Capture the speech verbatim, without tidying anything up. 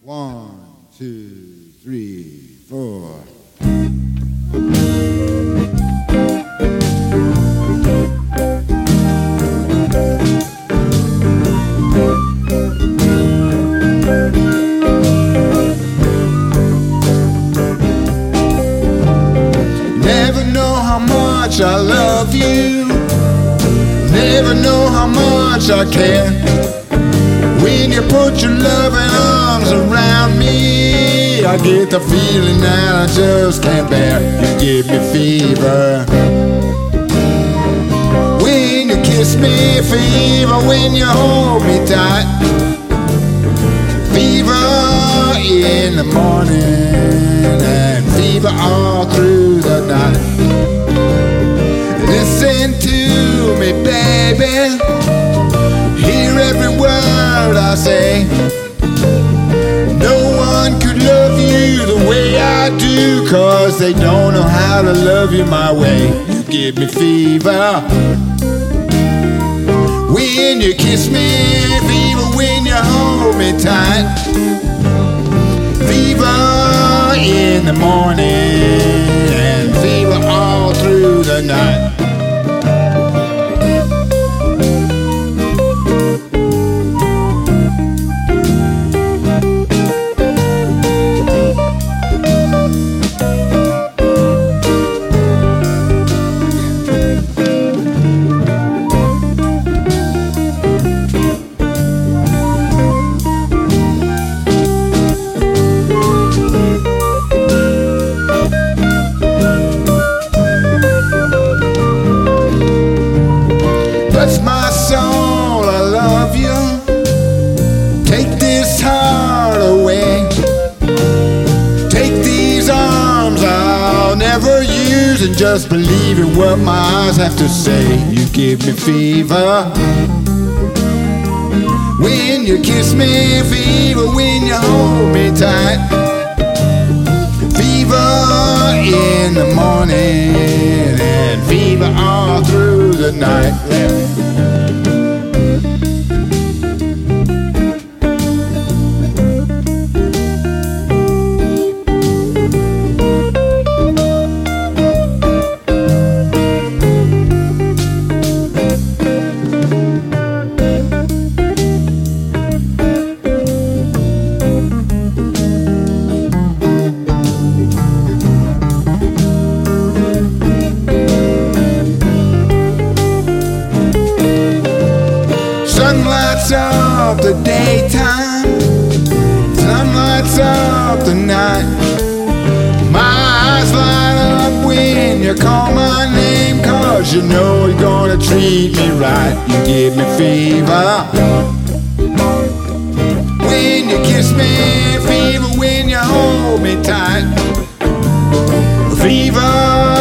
One, two, three, four. Never know how much I love you. Never know how much I care. When you put your loving arms around me, I get the feeling that I just can't bear. You give me fever when you kiss me, fever when you hold me tight, fever in the morning and fever all through the night. Listen to me, baby, hear every word I say. No one could love you the way I do, 'cause they don't know how to love you my way. You give me fever when you kiss me, fever when you hold me tight, fever in the morning and fever all through the night. Bless my soul, I love you. Take this heart away. Take these arms I'll never use, and just believe in what my eyes have to say. You give me fever when you kiss me, fever when you hold me tight, fever in the morning and fever all through the night. Sun lights up the daytime, sun lights up the night. My eyes light up when you call my name, 'cause you know you're gonna treat me right. You give me fever when you kiss me, fever when you hold me tight, fever